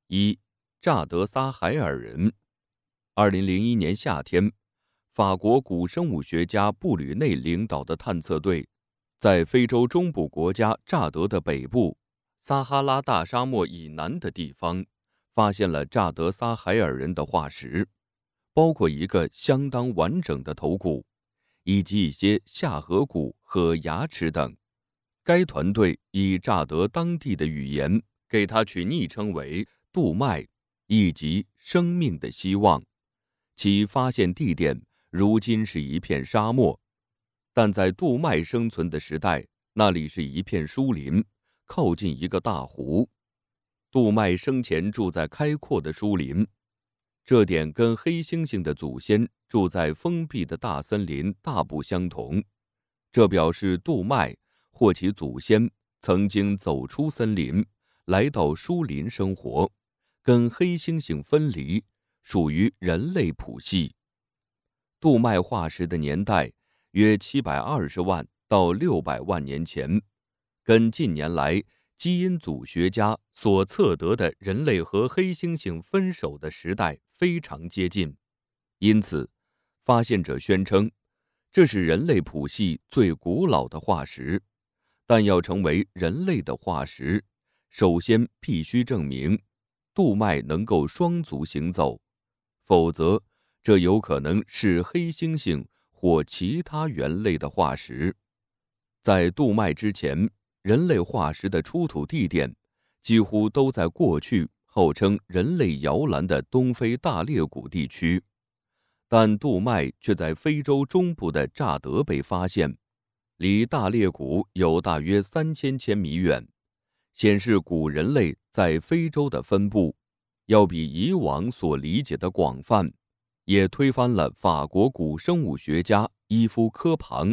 一、乍得撒海尔人。2001年夏天，法国古生物学家布吕内领导的探测队，在非洲中部国家乍得的北部撒哈拉大沙漠以南的地方，发现了乍得撒海尔人的化石，包括一个相当完整的头骨，以及一些下颌骨和牙齿等。该团队以乍得当地的语言给它取昵称为杜麦，意即生命的希望。其发现地点如今是一片沙漠，但在杜麦生存的时代，那里是一片疏林，靠近一个大湖。杜麦生前住在开阔的疏林，这点跟黑猩猩的祖先住在封闭的大森林大不相同。这表示杜麦或其祖先曾经走出森林，来到疏林生活，跟黑猩猩分离，属于人类谱系。杜麦化石的年代约720万到600万年前，跟近年来基因组学家所测得的人类和黑猩猩分手的时代非常接近。因此，发现者宣称，这是人类谱系最古老的化石。但要成为人类的化石，首先必须证明杜麦能够双足行走，否则这有可能是黑猩猩或其他猿类的化石。在杜麦之前，人类化石的出土地点几乎都在过去号称人类摇篮的东非大裂谷地区，但杜麦却在非洲中部的乍得被发现，离大裂谷有大约3000千米远，显示古人类在非洲的分布要比以往所理解的广泛，也推翻了法国古生物学家伊夫·科庞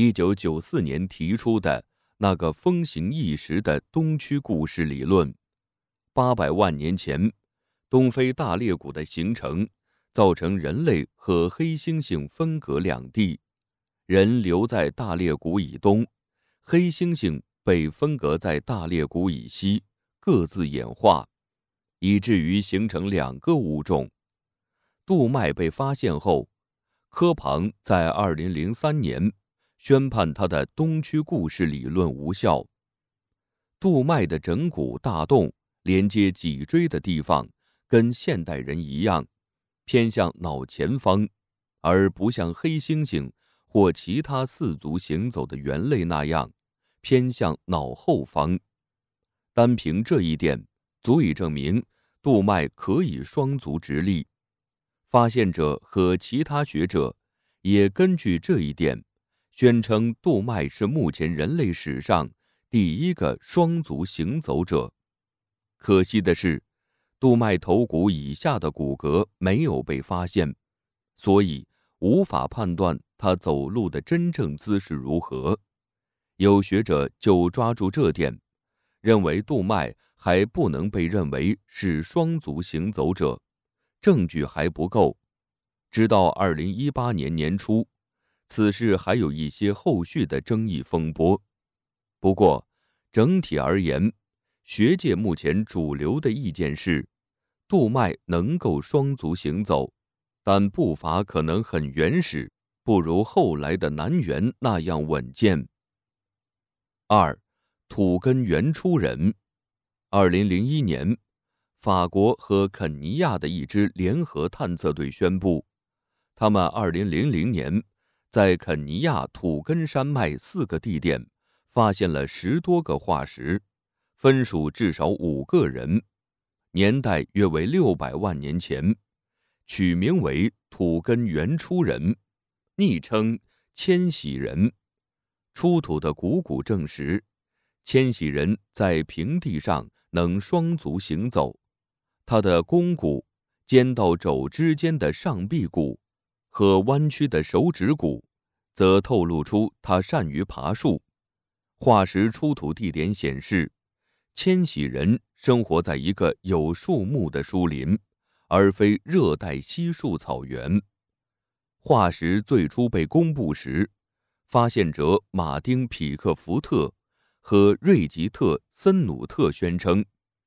1994年提出的那个风行一时的东区故事理论。800万年前，东非大裂谷的形成造成人类和黑猩猩分隔两地，人留在大裂谷以东，黑猩猩被分隔在大裂谷以西，各自演化，以至于形成两个物种。杜麦被发现后，科庞在2003年宣判他的东区故事理论无效。杜麦的枕骨大洞连接脊椎的地方跟现代人一样，偏向脑前方，而不像黑猩猩或其他四足行走的猿类那样偏向脑后方。单凭这一点，足以证明杜麦可以双足直立。发现者和其他学者也根据这一点，宣称杜麦是目前人类史上第一个双足行走者。可惜的是，杜麦头骨以下的骨骼没有被发现，所以无法判断他走路的真正姿势如何。有学者就抓住这点，认为杜麦还不能被认为是双足行走者，证据还不够。直到2018年年初，此事还有一些后续的争议风波。不过，整体而言，学界目前主流的意见是，杜麦能够双足行走，但步伐可能很原始，不如后来的南猿那样稳健。2. 土根原初人。2001年，法国和肯尼亚的一支联合探测队宣布，他们2000年在肯尼亚土根山脉4个地点发现了10多个化石，分属至少5个人，年代约为600万年前，取名为土根原初人，昵称迁徙人。出土的骨证实，迁徙人在平地上能双足行走，他的肱骨、肩到肘之间的上臂骨和弯曲的手指骨则透露出他善于爬树。化石出土地点显示，迁徙人生活在一个有树木的树林，而非热带稀树草原。化石最初被公布时，发现者马丁·匹克福特和瑞吉特·森努特宣称，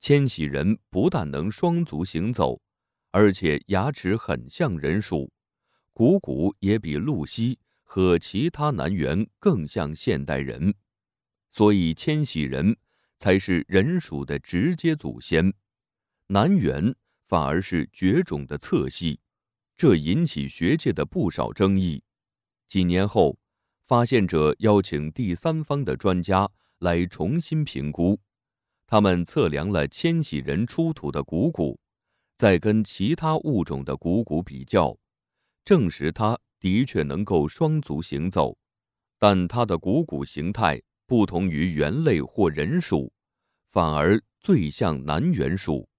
迁徙人不但能双足行走，而且牙齿很像人属，股骨也比露西和其他南猿更像现代人，所以迁徙人才是人属的直接祖先，南猿反而是绝种的侧系，这引起学界的不少争议。几年后，发现者邀请第三方的专家来重新评估，他们测量了迁徙人出土的股骨，再跟其他物种的股骨比较，证实它的确能够双足行走，但它的股骨形态不同于猿类或人属，反而最像南猿属。